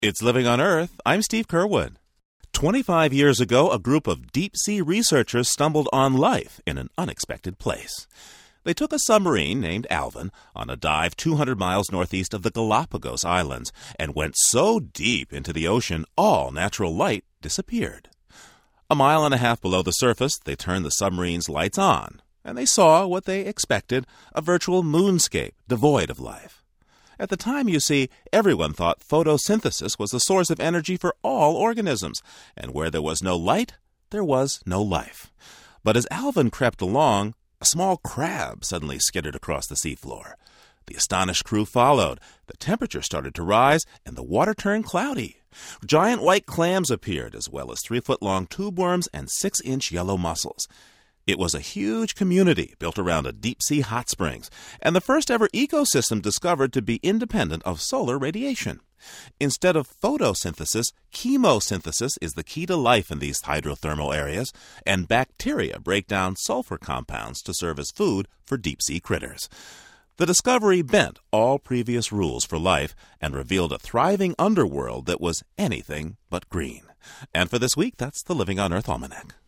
It's Living on Earth. I'm Steve Curwood. 25 years ago, a group of deep-sea researchers stumbled on life in an unexpected place. They took a submarine named Alvin on a dive 200 miles northeast of the Galapagos Islands and went so deep into the ocean, all natural light disappeared. A mile and a half below the surface, they turned the submarine's lights on, and they saw what they expected, a virtual moonscape devoid of life. At the time, you see, everyone thought photosynthesis was the source of energy for all organisms, and where there was no light, there was no life. But as Alvin crept along, a small crab suddenly skittered across the seafloor. The astonished crew followed. The temperature started to rise, and the water turned cloudy. Giant white clams appeared, as well as 3-foot-long tube worms and 6-inch yellow mussels. It was a huge community built around a deep-sea hot springs, and the first-ever ecosystem discovered to be independent of solar radiation. Instead of photosynthesis, chemosynthesis is the key to life in these hydrothermal areas, and bacteria break down sulfur compounds to serve as food for deep-sea critters. The discovery bent all previous rules for life and revealed a thriving underworld that was anything but green. And for this week, that's the Living on Earth Almanac.